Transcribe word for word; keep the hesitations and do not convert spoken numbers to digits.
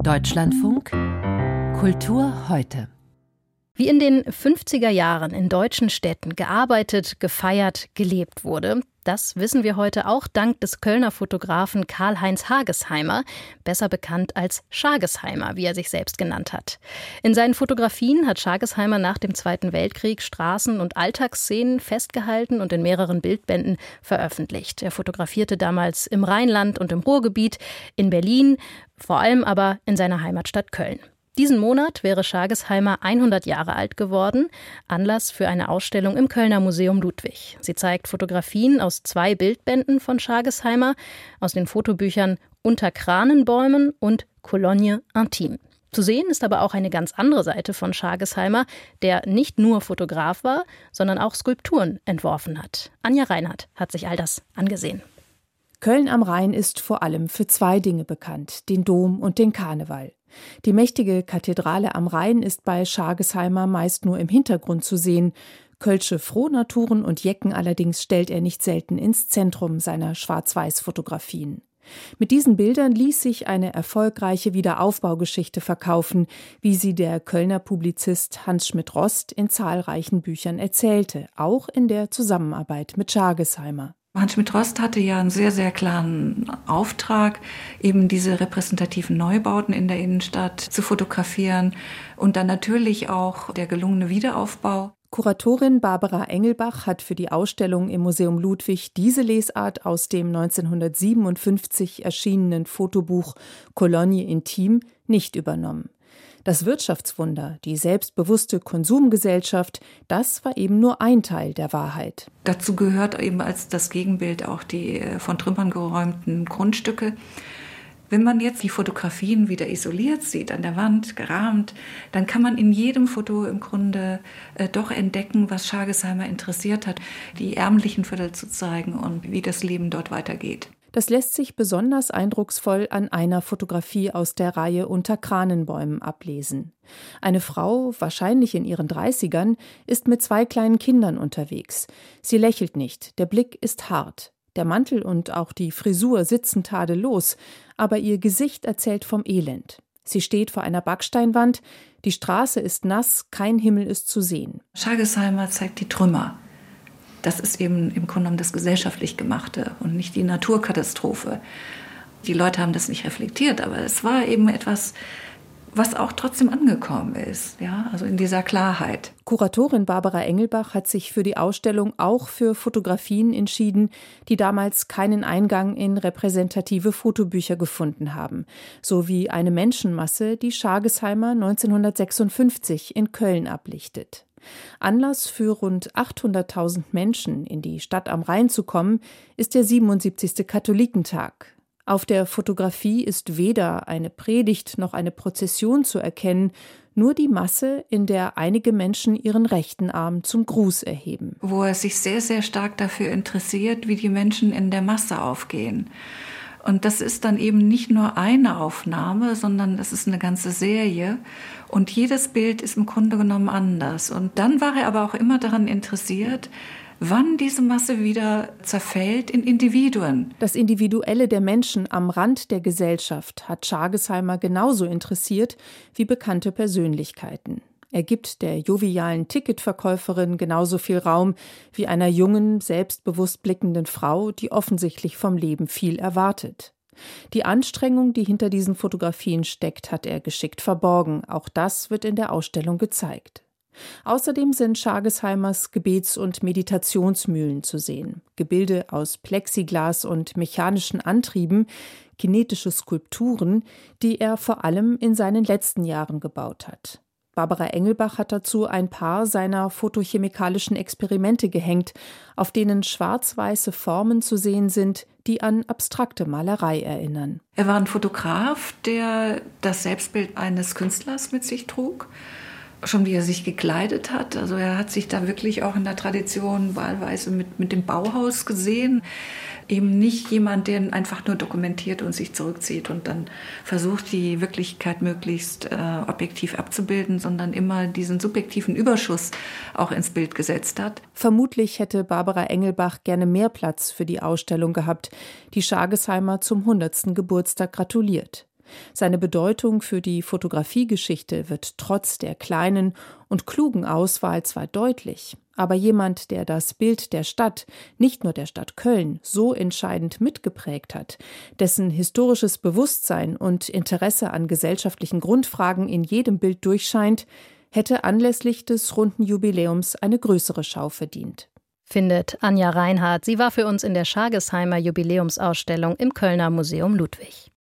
Deutschlandfunk Kultur heute. Wie in den fünfziger Jahren in deutschen Städten gearbeitet, gefeiert, gelebt wurde, das wissen wir heute auch dank des Kölner Fotografen Karl-Heinz Hagesheimer, besser bekannt als Schagesheimer, wie er sich selbst genannt hat. In seinen Fotografien hat Schagesheimer nach dem Zweiten Weltkrieg Straßen- und Alltagsszenen festgehalten und in mehreren Bildbänden veröffentlicht. Er fotografierte damals im Rheinland und im Ruhrgebiet, in Berlin, vor allem aber in seiner Heimatstadt Köln. Diesen Monat wäre Schagesheimer hundert Jahre alt geworden, Anlass für eine Ausstellung im Kölner Museum Ludwig. Sie zeigt Fotografien aus zwei Bildbänden von Schagesheimer, aus den Fotobüchern Unter Kranenbäumen und Cologne Intime. Zu sehen ist aber auch eine ganz andere Seite von Schagesheimer, der nicht nur Fotograf war, sondern auch Skulpturen entworfen hat. Anja Reinhardt hat sich all das angesehen. Köln am Rhein ist vor allem für zwei Dinge bekannt, den Dom und den Karneval. Die mächtige Kathedrale am Rhein ist bei Schagesheimer meist nur im Hintergrund zu sehen. Kölsche Frohnaturen und Jecken allerdings stellt er nicht selten ins Zentrum seiner Schwarz-Weiß-Fotografien. Mit diesen Bildern ließ sich eine erfolgreiche Wiederaufbaugeschichte verkaufen, wie sie der Kölner Publizist Hans Schmidt-Rost in zahlreichen Büchern erzählte, auch in der Zusammenarbeit mit Schagesheimer. Hans Schmidt-Rost hatte ja einen sehr, sehr klaren Auftrag, eben diese repräsentativen Neubauten in der Innenstadt zu fotografieren und dann natürlich auch der gelungene Wiederaufbau. Kuratorin Barbara Engelbach hat für die Ausstellung im Museum Ludwig diese Lesart aus dem neunzehnhundertsiebenundfünfzig erschienenen Fotobuch Cologne Intime nicht übernommen. Das Wirtschaftswunder, die selbstbewusste Konsumgesellschaft, das war eben nur ein Teil der Wahrheit. Dazu gehört eben als das Gegenbild auch die von Trümmern geräumten Grundstücke. Wenn man jetzt die Fotografien wieder isoliert sieht, an der Wand gerahmt, dann kann man in jedem Foto im Grunde äh, doch entdecken, was Schagesheimer interessiert hat, die ärmlichen Viertel zu zeigen und wie das Leben dort weitergeht. Das lässt sich besonders eindrucksvoll an einer Fotografie aus der Reihe Unter Kranenbäumen ablesen. Eine Frau, wahrscheinlich in ihren Dreißigern, ist mit zwei kleinen Kindern unterwegs. Sie lächelt nicht, der Blick ist hart. Der Mantel und auch die Frisur sitzen tadellos, aber ihr Gesicht erzählt vom Elend. Sie steht vor einer Backsteinwand, die Straße ist nass, kein Himmel ist zu sehen. Schagesheimer zeigt die Trümmer. Das ist eben im Grunde genommen das gesellschaftlich Gemachte und nicht die Naturkatastrophe. Die Leute haben das nicht reflektiert, aber es war eben etwas, was auch trotzdem angekommen ist, ja, also in dieser Klarheit. Kuratorin Barbara Engelbach hat sich für die Ausstellung auch für Fotografien entschieden, die damals keinen Eingang in repräsentative Fotobücher gefunden haben, sowie eine Menschenmasse, die Schagesheimer neunzehnhundertsechsundfünfzig in Köln ablichtet. Anlass für rund achthunderttausend Menschen, in die Stadt am Rhein zu kommen, ist der siebenundsiebzigste Katholikentag. Auf der Fotografie ist weder eine Predigt noch eine Prozession zu erkennen, nur die Masse, in der einige Menschen ihren rechten Arm zum Gruß erheben. Wo er sich sehr, sehr stark dafür interessiert, wie die Menschen in der Masse aufgehen. Und das ist dann eben nicht nur eine Aufnahme, sondern das ist eine ganze Serie. Und jedes Bild ist im Grunde genommen anders. Und dann war er aber auch immer daran interessiert, wann diese Masse wieder zerfällt in Individuen. Das Individuelle der Menschen am Rand der Gesellschaft hat Schagesheimer genauso interessiert wie bekannte Persönlichkeiten. Er gibt der jovialen Ticketverkäuferin genauso viel Raum wie einer jungen, selbstbewusst blickenden Frau, die offensichtlich vom Leben viel erwartet. Die Anstrengung, die hinter diesen Fotografien steckt, hat er geschickt verborgen. Auch das wird in der Ausstellung gezeigt. Außerdem sind Schagesheimers Gebets- und Meditationsmühlen zu sehen. Gebilde aus Plexiglas und mechanischen Antrieben, kinetische Skulpturen, die er vor allem in seinen letzten Jahren gebaut hat. Barbara Engelbach hat dazu ein paar seiner photochemikalischen Experimente gehängt, auf denen schwarz-weiße Formen zu sehen sind, die an abstrakte Malerei erinnern. Er war ein Fotograf, der das Selbstbild eines Künstlers mit sich trug. Schon wie er sich gekleidet hat. Also er hat sich da wirklich auch in der Tradition wahlweise mit, mit dem Bauhaus gesehen. Eben nicht jemand, der einfach nur dokumentiert und sich zurückzieht und dann versucht, die Wirklichkeit möglichst äh, objektiv abzubilden, sondern immer diesen subjektiven Überschuss auch ins Bild gesetzt hat. Vermutlich hätte Barbara Engelbach gerne mehr Platz für die Ausstellung gehabt, die Schagesheimer zum hundertsten Geburtstag gratuliert. Seine Bedeutung für die Fotografiegeschichte wird trotz der kleinen und klugen Auswahl zwar deutlich, aber jemand, der das Bild der Stadt, nicht nur der Stadt Köln, so entscheidend mitgeprägt hat, dessen historisches Bewusstsein und Interesse an gesellschaftlichen Grundfragen in jedem Bild durchscheint, hätte anlässlich des runden Jubiläums eine größere Schau verdient. Findet Anja Reinhardt. Sie war für uns in der Schargesheimer Jubiläumsausstellung im Kölner Museum Ludwig.